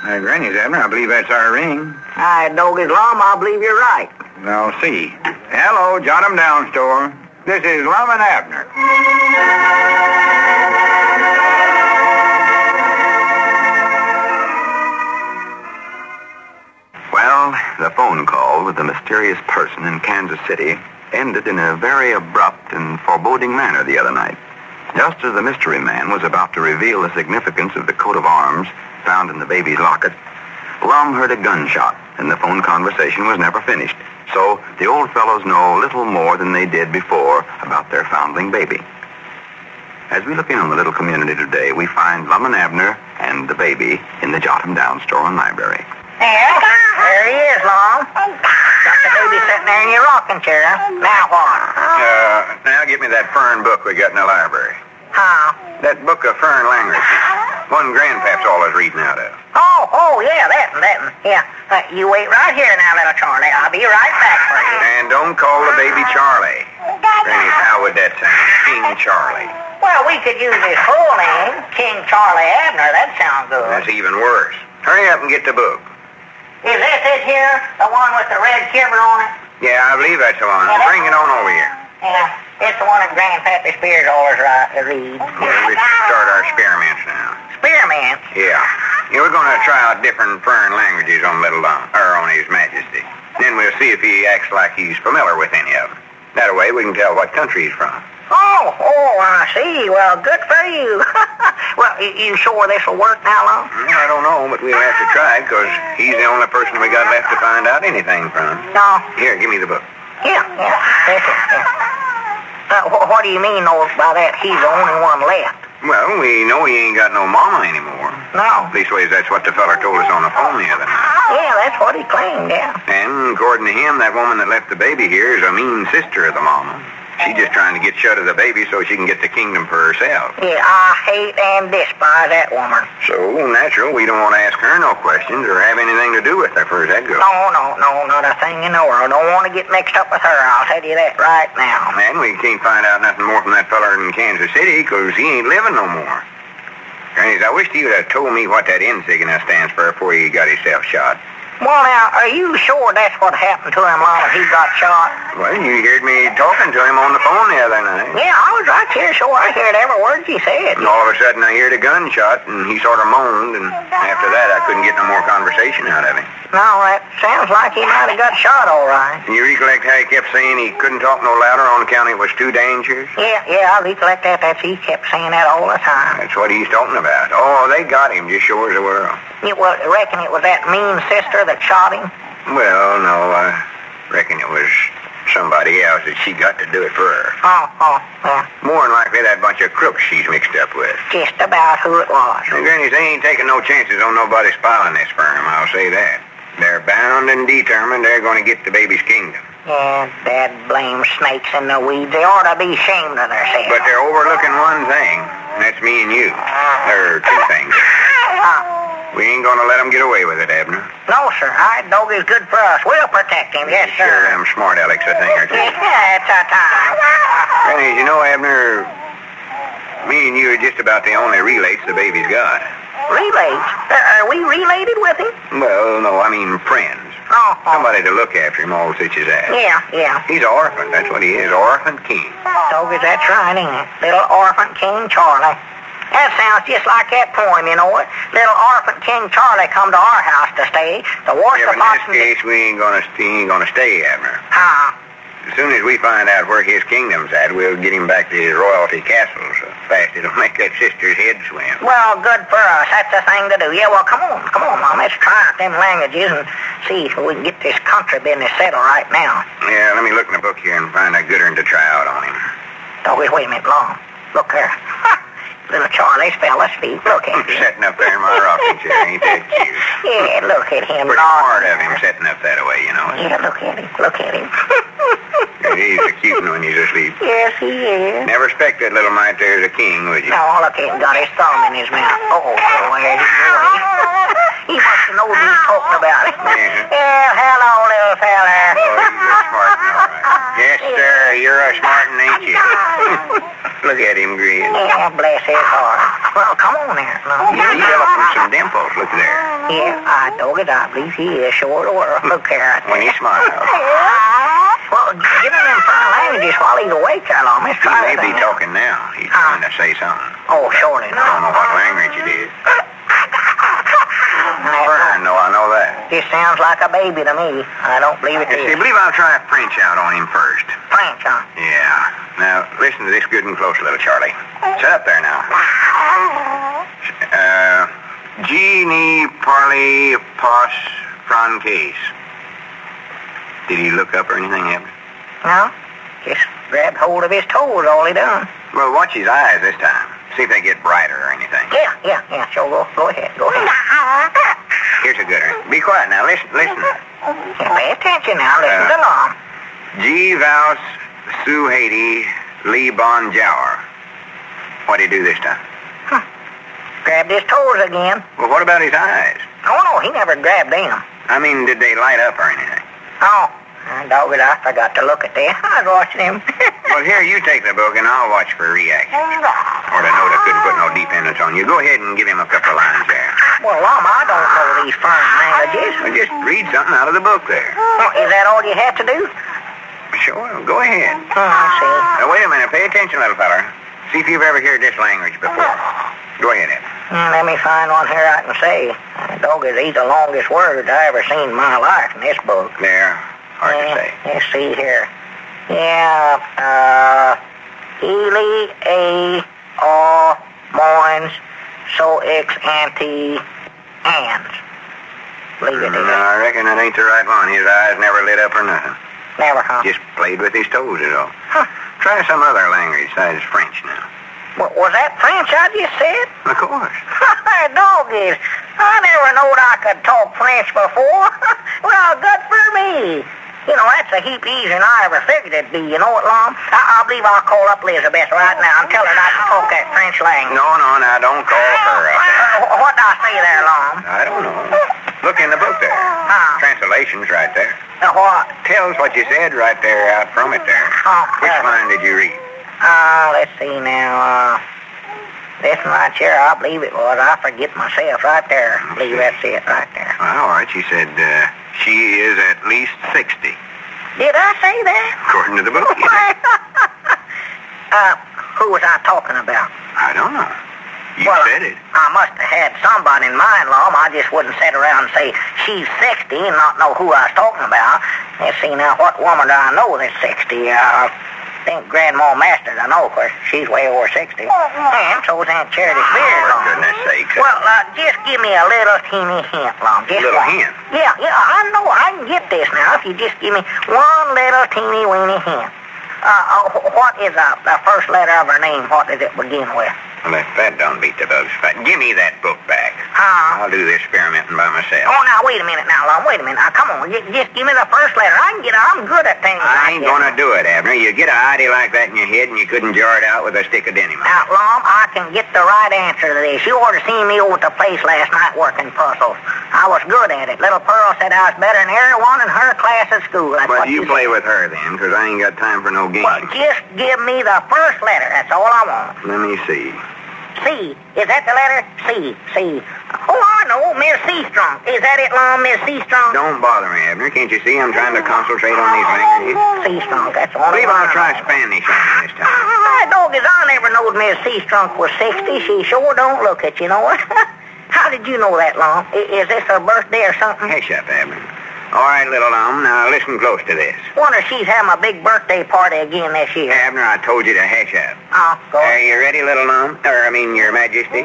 Granny's, Abner. I believe that's our ring. Doggy's Lum, I believe you're right. I'll see. Hello, Jot 'em Down store. This is Lum and Abner. Well, the phone call with the mysterious person in Kansas City ended in a very abrupt and foreboding manner the other night. Just as the mystery man was about to reveal the significance of the coat of arms found in the baby's locket, Lum heard a gunshot, and the phone conversation was never finished. So the old fellows know little more than they did before about their foundling baby. As we look in on the little community today, we find Lum and Abner and the baby in the Jot 'em Down store and library. There he is, Lum. Got the baby sitting there in your rocking chair. Now what? Now get me that Fern book we got in the library. Huh? That book of Fern languages. One Grandpap's always reading out of. Oh, yeah, that one. Yeah. You wait right here now, little Charlie. I'll be right back for you. And don't call the baby Charlie. Granny, how would that sound? King Charlie. Well, we could use his full name, King Charlie Abner. That sounds good. That's even worse. Hurry up and get the book. Is this it here? The one with the red quiver on it? Yeah, I believe that's the one. Bring it on over here. Yeah, it's the one that Grandpappy Spears always read. Well, we start our experiments now. Experiments? Yeah. We're going to try out different Fern languages on Little Lum, or on His Majesty. Then we'll see if he acts like he's familiar with any of them. That way we can tell what country he's from. Oh, I see. Well, good for you. Well, you sure this will work now, Lum? I don't know, but we'll have to try, because he's the only person we got left to find out anything from. No. Here, give me the book. Yeah. That's it, yeah. What do you mean, though, by that he's the only one left? Well, we know he ain't got no mama anymore. No. Leastways, that's what the feller told us on the phone the other night. Yeah, that's what he claimed, yeah. And according to him, that woman that left the baby here is a mean sister of the mama. She's just trying to get shut of the baby so she can get the kingdom for herself. Yeah, I hate and despise that woman. So, natural, we don't want to ask her no questions or have anything to do with her, far as that goes. No, not a thing in the world. Don't want to get mixed up with her, I'll tell you that right now. Man, we can't find out nothing more from that feller in Kansas City, because he ain't living no more. Grannies, I wish you'd have told me what that insignia stands for before he got himself shot. Well, now, are you sure that's what happened to him, Lum, he got shot? Well, you heard me talking to him on the phone the other night. Yeah, I was right here, sure. I heard every word you said. And all of a sudden, I heard a gunshot, and he sort of moaned, and after that, I couldn't get no more conversation out of him. No, that sounds like he might have got shot, all right. And you recollect how he kept saying he couldn't talk no louder on account it was too dangerous? Yeah, I recollect that. He kept saying that all the time. That's what he's talking about. Oh, they got him just sure as the world. You reckon it was that mean sister that shot him? Well, no, I reckon it was somebody else that she got to do it for her. Oh, yeah. More than likely that bunch of crooks she's mixed up with. Just about who it was. And Grannies, they ain't taking no chances on nobody spoiling this firm, I'll say that. They're bound and determined they're going to get the baby's kingdom. Yeah, dad blame snakes in the weeds. They ought to be ashamed of themselves. But they're overlooking one thing, and that's me and you. There are two things. We ain't going to let them get away with it, Abner. No, sir. Our dog is good for us. We'll protect him, yes, sir. Sure, them smart Alex a thing or two. Yeah, it's our time. Grannies, you know, Abner, me and you are just about the only relates the baby's got. Relates? Are we related with him? Well, no, I mean friends. Oh. Somebody to look after him all such as that. Yeah. He's an orphan, that's what he is, orphan king. Dog, that's right, ain't it? Little orphan King Charlie. That sounds just like that poem, you know it. Little orphan King Charlie come to our house to stay. To wash Yeah, the but pots in this case, he ain't gonna stay, Abner. As soon as we find out where his kingdom's at, we'll get him back to his royalty castle so fast it'll make that sister's head swim. Well, good for us. That's the thing to do. Yeah, well, come on, Mom. Let's try out them languages and see if we can get this country business settled right now. Yeah, let me look in the book here and find a good one to try out on him. Wait a minute, Long. Look there. Little Charlie's fell asleep. Look at him. Sitting up there in my rocking chair, ain't that cute? Yeah, look at him. Pretty smart of him sitting up that way, you know. Yeah, look at him. He's a cute one when he's asleep. Yes, he is. Never expect that little mite there's a king, would you? No, look at him. Got his thumb in his mouth. Oh, where's he going? He must have known we was talking about him. Yeah, hello, little fella. Oh, you're a smart one, all right. Yes, sir, you're a smart one, ain't you? Look at him grin. Yeah, bless his heart. Well, come on there. No. He's developing some dimples. Look there. Yeah, I dog it. I believe he is short of world. Look there. When he smiles. Well, give him them foreign languages while he's awake there, long. Let's He try may this be thing. talking now. He's trying to say something. Oh, surely I don't know not. what language it is. Fern, though, I know that. This sounds like a baby to me. I don't believe it You see, I is. believe I'll try French out on him first. French, huh? Yeah. Now, listen to this good and close, little Charlie. Sit up there now. Genie parley pas francaise. Did he look up or anything, Abner? No? Just grabbed hold of his toes, all he done. Well, watch his eyes this time. See if they get brighter or anything. Yeah, sure, go ahead. Here's a good one. Be quiet now. Listen. Yeah, pay attention now, listen along. G. Vaus Su Haiti Lee Bon Jower. What'd he do this time? Grabbed his toes again. Well, what about his eyes? Oh, no, he never grabbed them. I mean, did they light up or anything? Oh, dog it, I forgot to look at them. I was watching him. Well, here, you take the book, and I'll watch for reactions. Or to know I couldn't put no dependence on you. Go ahead and give him a couple of lines there. Well, Lama, I don't know these foreign languages. Well, just read something out of the book there. Well, is that all you have to do? Sure, go ahead. Oh, I see. Now, wait a minute. Pay attention, little feller. See if you've ever heard this language before. Go ahead, Ed. Let me find one here I can say. Dog it, these the longest words I ever seen in my life in this book. There. Hard to say. Let's see here. Yeah, Ely A O Moins So Ex Ante Hands. Leave it No, there. I reckon that ain't the right one. His eyes never lit up or nothing. Never, huh? Just played with his toes at all. Huh. Try some other language besides French now. Was that French I just said? Of course. Dog it. I never knowed I could talk French before. Well, good for me. You know, that's a heap easier than I ever figured it'd be. You know what, Lom? I believe I'll call up Elizabeth right now and tell her I can talk that French language. No, now, don't call her up. What did I say there, Lom? I don't know. Look in the book there. Huh? Translation's right there. What? Tells what you said right there out from it there. Oh, Which line did you read? let's see now. This one right here, I believe it was. I forget myself right there. I believe that's it right there. Well, all right. She said she is at least 60. Did I say that? According to the book. Who was I talking about? I don't know. You Well, said it. I must have had somebody in mind, Lom. I just wouldn't sit around and say she's 60 and not know who I was talking about. Let's see now, what woman do I know that's 60? I think Grandma Masters, I know, of course, she's way over 60. And so's Aunt Charity Spears, For Lom. goodness sakes. Well, just give me a little teeny hint, Lom. Just Little one. hint? Yeah, I know. I can get this now if you just give me one little teeny weeny hint. What is the first letter of her name? What does it begin with? Well, if that don't beat the bugs, give me that book back. Huh? I'll do the experimenting by myself. Oh, now, wait a minute now, Lom. Wait a minute. Now, come on. Just give me the first letter. I'm good at things I like ain't this. gonna do it, Abner. You get an idea like that in your head and you couldn't jar it out with a stick of dynamite. Now, Lom, I can get the right answer to this. You ought to see me over at the place last night working puzzles. I was good at it. Little Pearl said I was better than everyone in her class at school. That's Well, what you she play said. with her then, because I ain't got time for no games. Well, just give me the first letter. That's all I want. Let me see. C. Is that the letter? C. Oh, I know. Miss Seastrong. Is that it, Lom? Miss Seastrong? Don't bother me, Abner. Can't you see I'm trying to concentrate on these languages? Seastrong. That's the I only believe one I'll I try know. Spanish on you this time. Dog, I never knowed Miss Seastrunk was 60. She sure don't look it, you know. How did you know that, Lom? Is this her birthday or something? Hush up, Abner. All right, little Lum, now listen close to this. Wonder if she's having a big birthday party again this year. Abner, I told you to hush up. Oh, go Are on. you ready, little Lum? Your Majesty?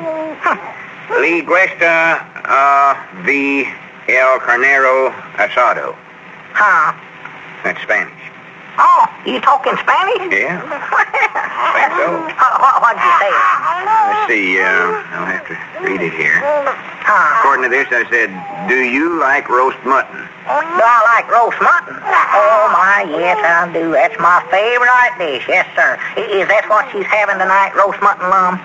Liguesta v. El Carnero Asado. Huh? That's Spanish. Oh, you talking Spanish? Yeah, think so. What'd you say? Let's see, I'll have to read it here. Huh? According to this, I said, do you like roast mutton? Do I like roast mutton? Oh, my, yes, I do. That's my favorite dish. Yes, sir. Is that what she's having tonight, roast mutton, Lum?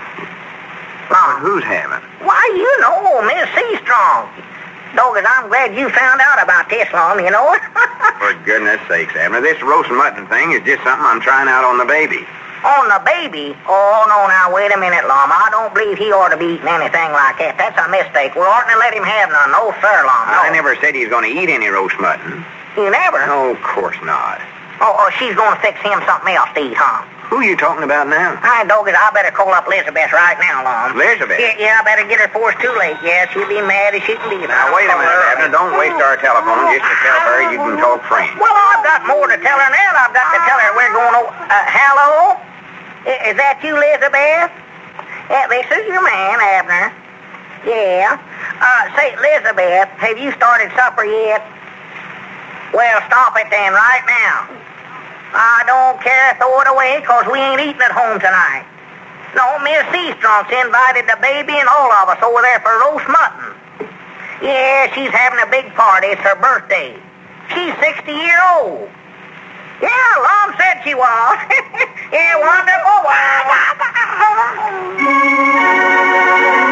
Lum? Who's having? Why, you know, Miss Seastrong. Dog, I'm glad you found out about this, Lum, you know. For goodness sakes, Abner, this roast mutton thing is just something I'm trying out on the baby. On the baby? Oh, no, now, wait a minute, Lum. I don't believe he ought to be eating anything like that. That's a mistake. We oughtn't to let him have none. No, sir, Lum. No. I never said he's going to eat any roast mutton. You never? No, of course not. Oh, she's going to fix him something else to eat, huh? Who are you talking about now? I dog it. I better call up Elizabeth right now, Lum. Elizabeth? Yeah, I better get her before it's too late. Yeah, she'll be mad as she can be. Now, wait a minute, Abner. Don't waste our telephone just to tell her you can talk French. Well, I've got more to tell her than I've got to tell her we're going over. Hello? Is that you, Elizabeth? Yeah, this is your man, Abner. Yeah. Say, Elizabeth, have you started supper yet? Well, stop it then right now. I don't care. Throw it away, 'cause we ain't eating at home tonight. No, Miss Eastron's invited the baby and all of us over there for roast mutton. Yeah, she's having a big party. It's her birthday. She's 60 years old. Yeah, Lum said she was. Yeah, wonderful.